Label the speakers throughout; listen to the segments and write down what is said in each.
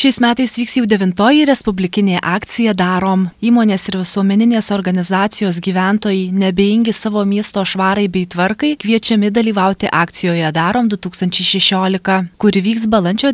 Speaker 1: Šiais metais vyks jau 9-oji respublikinė akcija Darom. Įmonės ir visuomeninės organizacijos gyventojai, nebeingi savo miesto švarai bei tvarkai, kviečiami dalyvauti akcijoje Darom 2016, kuri vyks balandžio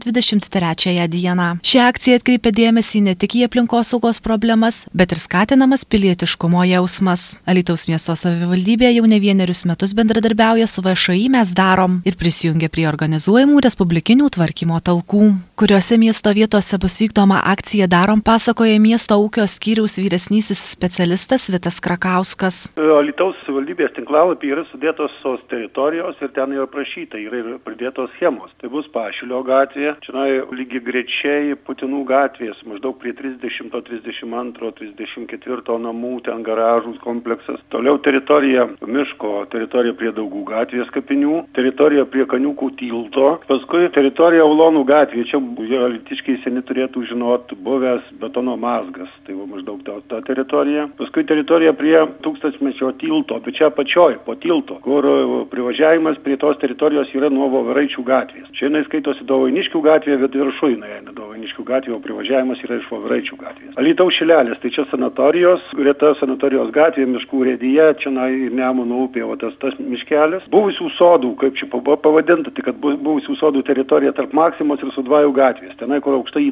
Speaker 1: 23 dieną. Ši akcija atkreipia dėmesį ne tik į aplinkosaugos problemas, bet ir skatinamas pilietiškumo jausmas. Alytaus miesto savivaldybė jau ne vienerius metus bendradarbiauja su VŠI Mes Darom ir prisijungia prie organizuojamų respublikinių tvarkymo talkų, kuriuose miesto vietose bus vykdoma akcija Darom, pasakoja miesto ūkio skyriaus vyresnysis specialistas Vitas Krakauskas.
Speaker 2: Alytaus savivaldybės tinklalapyje yra sudėtos tos teritorijos ir ten yra aprašyta, yra ir pridėtos schemos. Tai bus Pašilio gatvė, čia lygiai grečiai Putinų gatvės, maždaug prie 30, 32, 34 namų, ten garažų kompleksas. Toliau teritorija miško, teritorija prie Daugų gatvės kapinių, teritorija prie Kaniukų tilto, paskui teritorija Ulonų gatvė, čia alytiškiai seni turėtų žinot, buvęs betono mazgas, tai maždaug ta teritorija. Paskui teritorija prie Tūkstantmečio tilto, bet čia apačioj, po tilto, kur privažiavimas prie tos teritorijos yra nuo Voveraičių gatvės. Čia jinai skaitosi Dovaniškių gatvė, bet viršuj eina Dovaniškių gatvė, o privažiavimas yra iš Voveraičių gatvės. Alytaus Šilelis, tai čia sanatorijos, greta sanatorijos gatvė, miškų urėdija, čia Nemuno upė, o tas miškelis. Buvusių sodų, kaip čia pavadinta, tai kad buvusių sodų teritorija tarp Maksimos ir Sudvajų gatvės, tenai, kur aukšta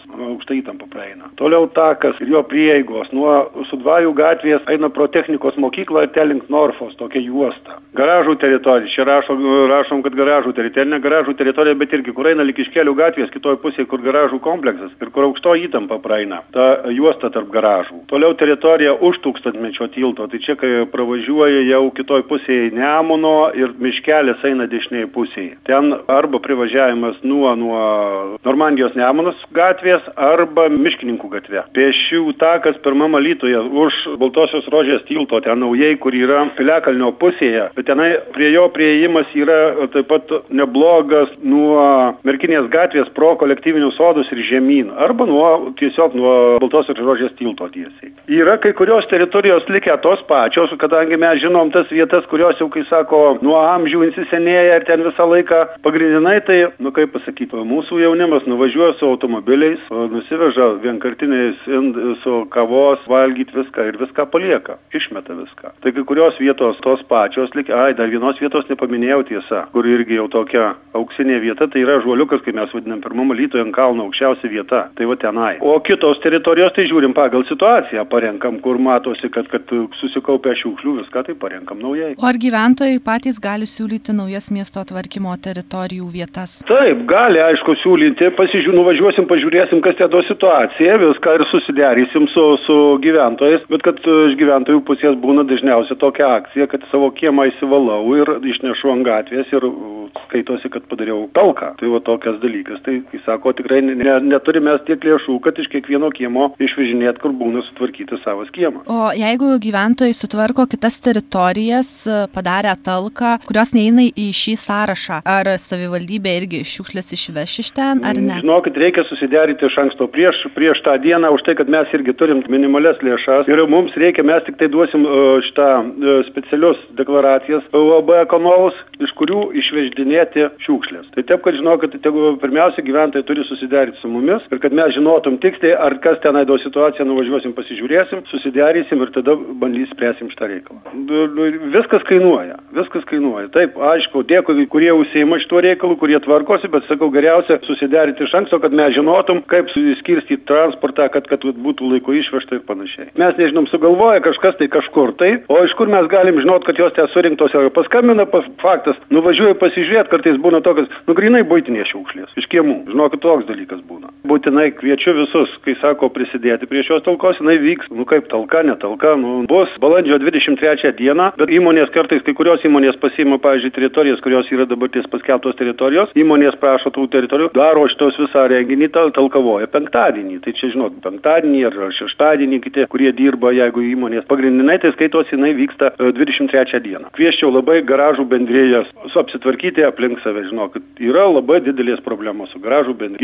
Speaker 2: įtampa praeina. Toliau takas ir jo prieigos nuo Sudvajų gatvės eina pro technikos mokyklą ir link Norfos, tokia juosta. Garažų teritorija, čia rašom, kad garažų teritorija, ne garažų teritorija, bet irgi, kur eina lik Iškelių gatvės, kitoj pusėje, kur garažų kompleksas ir kur aukšto įtampa praeina, ta juosta tarp garažų. Toliau teritorija už Tūkstantmečio tilto, tai čia, kai pravažiuoja jau kitoj pusėje Nemuno ir miškelis eina dešinėje pusėje. Ten arba privažiavimas nuo Normandijos Nemunos gatvės arba Miškininkų gatve. Pėsčių takas pirmam Alytuje už Baltosios Rožės tilto, ten naujai, kur yra Piliakalnio pusėje, bet tenai prie jo priėjimas yra taip pat neblogas nuo Merkinės gatvės pro kolektyvinius sodus ir žemyn, arba tiesiog nuo Baltosios Rožės tilto tiesiai. Yra kai kurios teritorijos likę tos pačios, kadangi mes žinom tas vietas, kurios jau, kai sako, nuo amžių įsisenėja ir ten visą laiką pagrindinai, tai, kaip pasakyti, mūsų jaunimas nuvažiuoja su automobiliais, nusiveža vienkartiniais su kavos, valgyti viską ir viską palieka, išmeta viską. Tai kai kurios vietos tos pačios, dar vienos vietos nepaminėjau tiesa, kur irgi jau tokia auksinė vieta, tai yra Žuoliukas, kai mes vadinam pirmam Alytuje ant kalno aukščiausia vieta, tai va tenai. O kitos teritorijos, tai žiūrim pagal situaciją, parenkam, kur matosi, kad susikaupia šiukšlių, viską tai parenkam naujai.
Speaker 1: O ar gyventojai patys gali siūlyti naujas miesto tvarkymo teritorijų vietas?
Speaker 2: Taip, gali, aišku, siūlyti, nuvažiuosim, pažiūrėsim, kas ten situacija, viską ir susiderysim su gyventojais, bet kad iš gyventojų pusės būna dažniausiai tokia akcija, kad savo kiemą įsivalau ir išnešu ant gatvės ir skaitosi, kad padariau talką. Tai va tokias dalykas. Tai, kai sako, tikrai neturime tiek lėšų, kad iš kiekvieno kiemo išvežinėt, kur būna sutvarkyti savas kiemą.
Speaker 1: O jeigu gyventojai sutvarko kitas teritorijas, padarę talką, kurios neina į šį sąrašą, ar savivaldybė irgi šiukšlės išveš iš ten, ar ne?
Speaker 2: Žinokit, reikia susiderinti iš anksto prieš tą dieną, už tai, kad mes irgi turim minimalias lėšas ir mums reikia, mes tik tai duosim šitą specialius deklaracijas UAB Ekonovus, iš kurių išveždinėti šiukšlės. Tai taip, kad žinokit, pirmiausia gyventojai turi susiderinti su mumis ir kad mes žinotum tiksliai, ar kas tenai do situaciją, nuvažiuosim, pasižiūrėsim, susiderinsim ir tada bandys spręsim šitą reikalą. Viskas kainuoja. Taip, aišku, dėkui, kurie užsiima šituo reikalu, kurie tvarkosi, bet sakau, geriausia susiderinti iš anksto, kad mes žinotum, kaip skirstyti transportą, kad būtų laiku išvežta ir panašiai. Mes nežinom, sugalvoja kažkas tai kažkur tai, o iš kur mes galim žinot, kad jos ten surinktos ir paskambina, faktas, nuvažiuoja pasižiūrėti, kartais būna tokias, grynai buitinės šiukšlės, iš kiemų. Žinokit, toks dalykas būna. Būtinai kviečiu visus, kai sako, prisidėti prie šios talkos, jinai vyks, kaip talka, netalka, bus balandžio 23 dieną, bet įmonės kartais, kai kurios įmonės pasiima, pavyzdžiui, teritorijas, kurios yra dabar ties paskelbtos teritorijos, įmonės prašo tų teritorijų, daro šitos visą renginį, talkavoja penktadienį. Tai čia, žinot, penktadienį ar šeštadienį kiti, kurie dirba, jeigu įmonės pagrindinai, tai skaitos jinai vyksta 23 dieną. Kvieščiau labai garažų bendrėjas apsitvarkyti aplink save, žinokit, yra labai didelės problemos su garažų bendrėjas. Gyventojai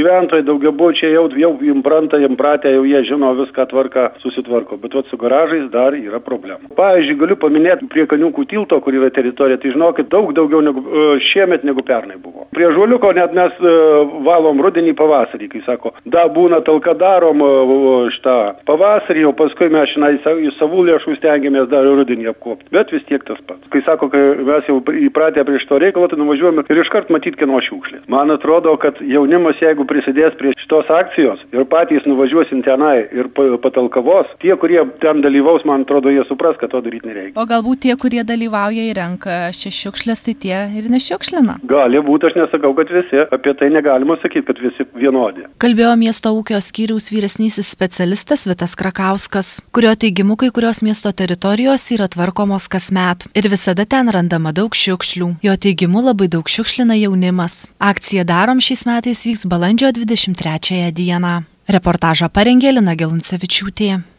Speaker 2: daugiabučiai jau įpranta, jau jie žino viską tvarką, susitvarko. Bet su garažais dar yra problemų. Pavyzdžiui, galiu paminėti prie Kaniūkų tilto, kur yra teritorija, tai žinokit, daug daugiau negu šiemet negu pernai buvo. Prie Žuoliuko net mes valom rudenį pavasarį, kai sako, būna talka darom šitą pavasarį, o paskui mes į savų lėšų stengiamės dar rudenį apkopti. Bet vis tiek tas pats. Kai sako, kai mes jau įpratę prie šito reikalo, tai nuvažiuojame ir iškart matyti kieno šiukšlės. Man atrodo, kad jaunimas, jeigu prisidės prie šitos akcijos ir patys nuvažiuosim tenai ir patalkavos, tie, kurie ten dalyvaus, man atrodo, jie supras, kad to daryti nereikia.
Speaker 1: O galbūt tie, kurie dalyvauja ir renka šias šiukšlės, tai tie ir nešiukšlina?
Speaker 2: Gali būti, aš nesakau, kad visi. Apie tai negalima sakyti, kad visi vienodi.
Speaker 1: Kalbėjo miesto ūkio skyriaus vyresnysis specialistas Vitas Krakauskas, kurio teigimu kai kurios miesto teritorijos yra tvarkomos kasmet ir visada ten randama daug šiukšlių. Jo teigimu labai daug šiukšlina jaunimas. Akcija Darom šiais metais vyks balandžio 23 dieną. Reportažą parengė Lina Geluncevičiūtė.